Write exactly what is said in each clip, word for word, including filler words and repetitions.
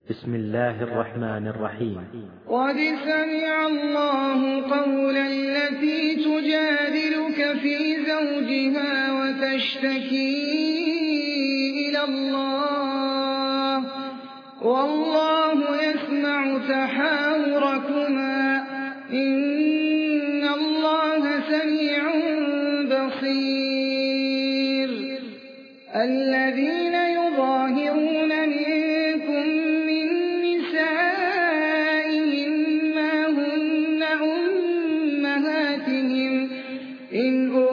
بسم الله الرحمن الرحيم. قد سمع الله قول التي تجادلك في زوجها وتشتكي إلى الله والله يسمع تحاوركما إن الله سميع بصير. الذين يظاهرون منكم من نسائهم ما هن أمهاتهم إن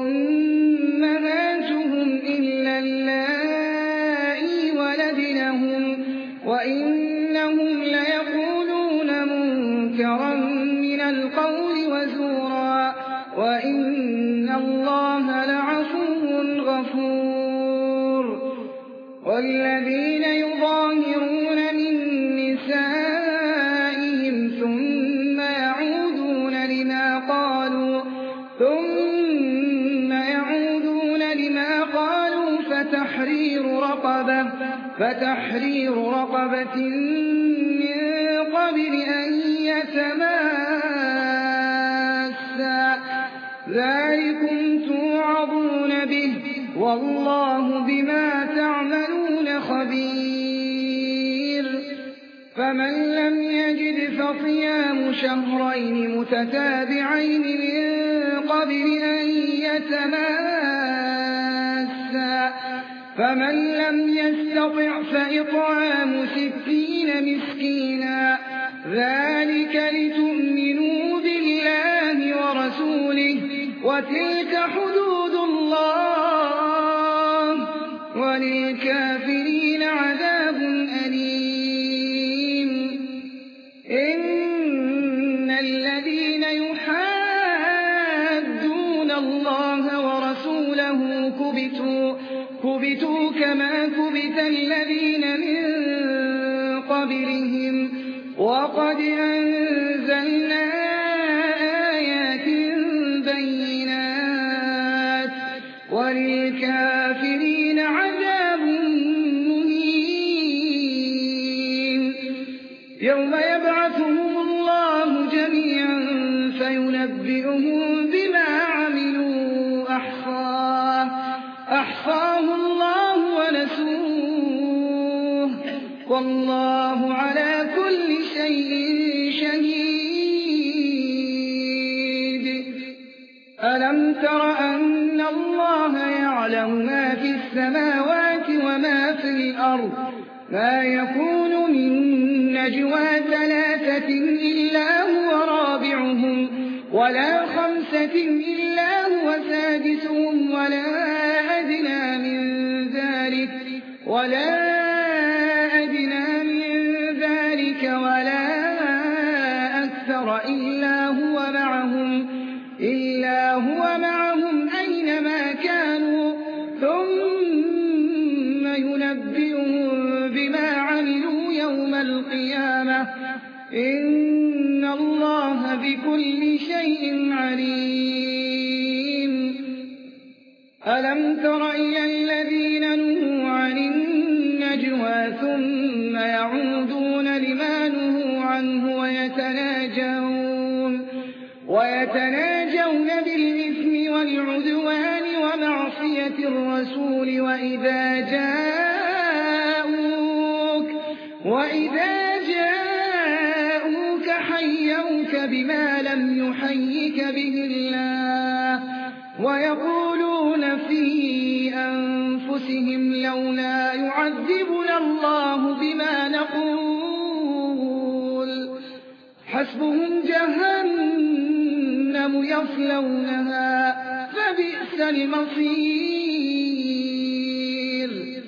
أمهاتهم إلا اللائي ولدنهم وإنهم ليقولون منكرا من القول وزورا وإن الله لعفو غفور. والذين يظاهرون من نسائهم ثم يعودون لما قالوا ثم يعودون لما قالوا فتحرير رقبة فتحرير رقبة من قبل أن يتماسا ذلكم توعظون به والله بما تعملون خبير. فمن لم يجد فصيام شهرين متتابعين من قبل أن يتماسا فمن لم يستطع فإطعام ستين مسكينا ذلك لتؤمنوا بالله ورسوله وتلك حدود الله وللكافرين عذاب أليم. إن الذين يحادون الله ورسوله كبتوا كبتوا كما كبت الذين من قبلهم وقد أنزلنا آيات بينات وللكافرين عذاب مهين. يوم يبعثهم الله جميعا فينبئهم بما عملوا أحصاه أحصاه الله ونسوه والله على كل شيء شهيد. ألم تر أن الله يعلم ما في السماوات وما في الأرض ما يكون من نجوى ثلاثة إلا هو رابعهم ولا خمسة إلا هو سادسهم ولا أدنى من ذلك ولا أدنى من ذلك ولا أكثر إلا هو معهم إلا هو معهم أينما كانوا ثم ينبئهم بما عملوا يوم القيامة إن الله بكل شيء عليم. ألم تر إلى الذين نهوا عن النجوى ثم يعودون لما نهوا عنه ويتناجون ويتناجون بالإثم والعدوان ومعصية الرسول وإذا جاءوك وإذا جاءوك حيوك بما لم يحيك به الله ويقولون في أنفسهم لولا يعذبنا الله بما نقول حسبهم جهنم يصلونها فبئس المصير.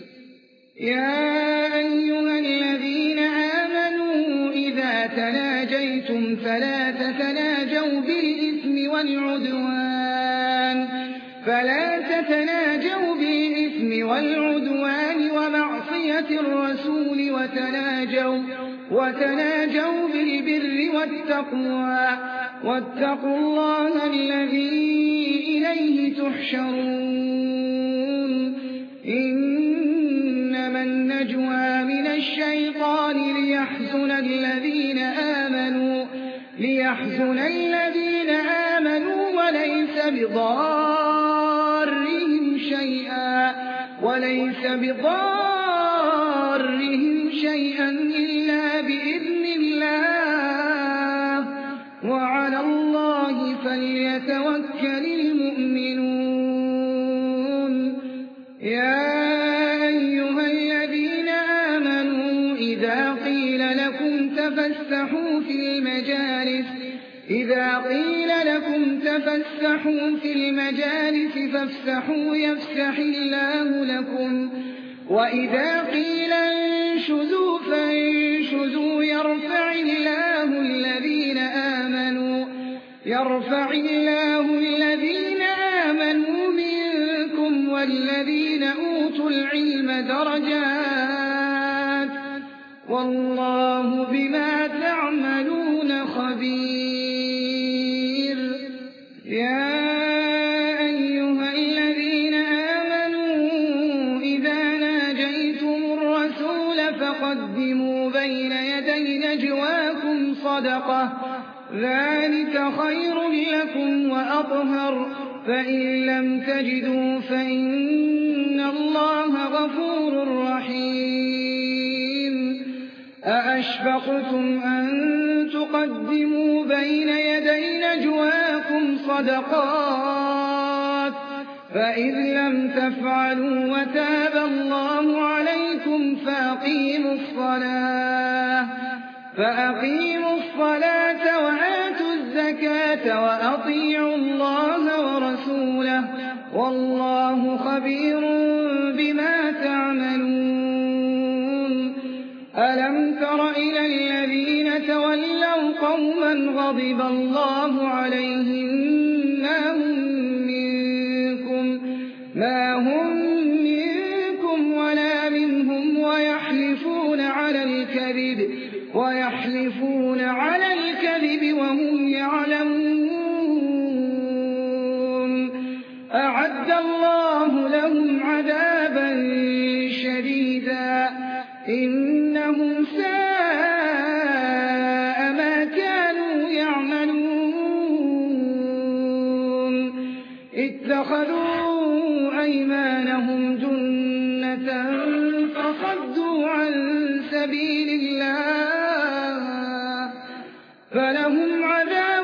يا أيها الذين آمنوا إذا تناجيتم فلا تتناجوا بالإثم والعدوان فلا تتناجوا بالإثم والعدوان ومعصية الرسول وتناجوا وتناجوا بالبر والتقوى واتقوا الله الذي إليه تحشرون. إنما النجوى من الشيطان ليحزن الذين آمنوا ليحزن الذين آمنوا وليس بضارهم شيئا وليس بضارهم شيئا إلا بإذن الله وعلى الله فليتوكل المؤمنون. يا أيها الذين آمنوا إذا قيل لكم تفسحوا في المجالس إذا قيل لكم تفسحوا في المجالس فافسحوا يفسح الله لكم وإذا قيل انشزوا فانشزوا يرفع الله الذين آمنوا يرفع الله الذين آمنوا منكم والذين أوتوا العلم درجات والله بما تعملون خبير. يا أيها الذين آمنوا إذا ناجيتم الرسول فقدموا بين يدي نجواكم صدقة ذلك خير لكم وأطهر فإن لم تجدوا فإن الله غفور رحيم. أأشفقتم أن تقدموا بين يدي نجواكم صدقات فإذ لم تفعلوا وتاب الله عليكم فأقيموا الصلاة فأقيموا الصلاة وآتوا الزكاة وأطيعوا الله ورسوله والله خبير بما تعملون. ألم تر إلى الذين تولوا قوما غضب الله عليهم ما هم منكم ما هم منكم ولا منهم ويحلفون على الكذب ويحلفون على الكذب وهم يعلمون. أعد الله لهم عذابا شديدا إنهم ساء ما كانوا يعملون. اتخذوا أيمانهم جنة فصدوا عن سبيل الله فلهم عذاب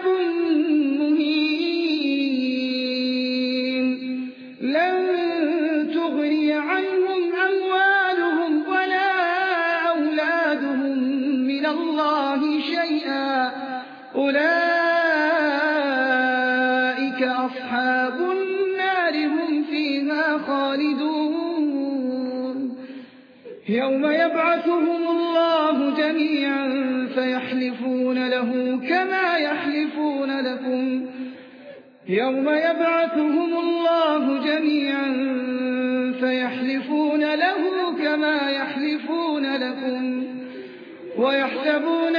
مهين. لن تغني عنهم أموالهم ولا أولادهم من الله شيئا أولئك أصحاب النار هم فيها خالدون. يوم يبعثهم الله جميعا فيحلفون له كما يحلفون لكم يوم يبعثهم الله جميعا فيحلفون له كما يحلفون لكم ويحسبون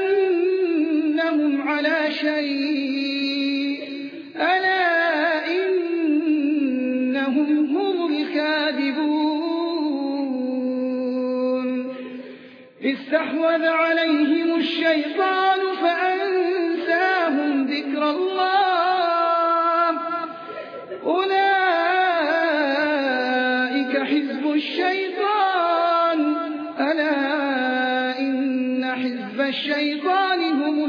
أنهم على شيء ألا إنهم هم الكاذبون. استحوذ عليهم الشيطان فأنساهم ذكر الله أولئك حزب الشيطان ألا إن حزب الشيطان هم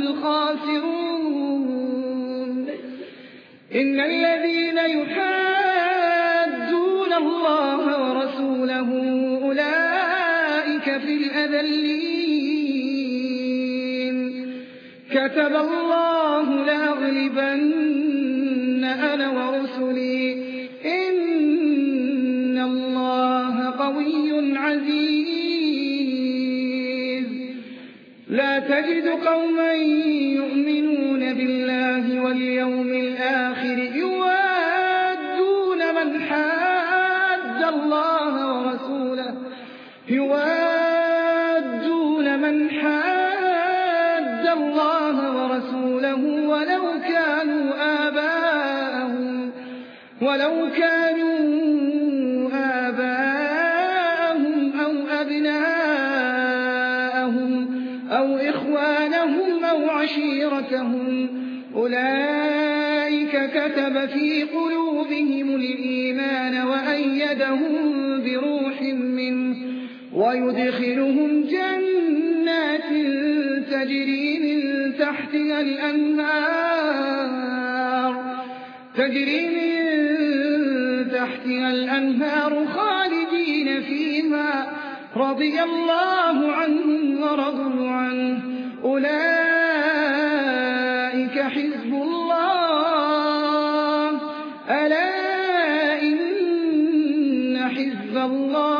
الخاسرون. إن الذين يحادون الله ورسوله أولئك في الأذلين. كتب الله لأغلبن أنا ورسلي إن الله قوي عزيز. لا تجد قوما يؤمنون بالله واليوم الآخر يوادون من حاد الله ورسوله يوادون من حاد الله ورسوله ولو كانوا آباءهم ولو كانوا آباءهم أو أبناءهم أو إخوانهم أو عشيرتهم أولئك كتب في قلوبهم الإيمان وأيدهم بروح منه ويدخلهم جنات تجري من تحتها الأنهار تجري من تحتها الأنهار خالدين فيها رضي الله عنهم ورضوا عنه أولئك حزب الله ألا إن حزب الله